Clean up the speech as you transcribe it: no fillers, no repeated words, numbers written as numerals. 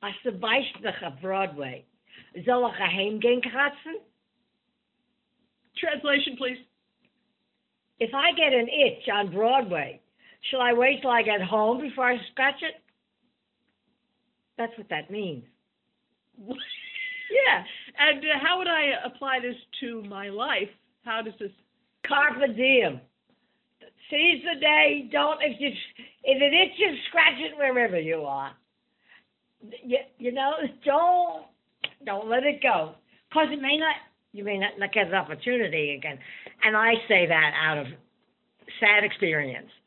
als du weißt dich auf Broadway, soll ich heimgehen kratzen? Translation, please. If I get an itch on Broadway, shall I wait till I get home before I scratch it? That's what that means. Yeah. And how would I apply this to my life? How does this? Carpe diem. Seize the day. Don't if it itches, scratch it wherever you are. You know, don't let it go, cause you may not get an opportunity again. And I say that out of sad experience.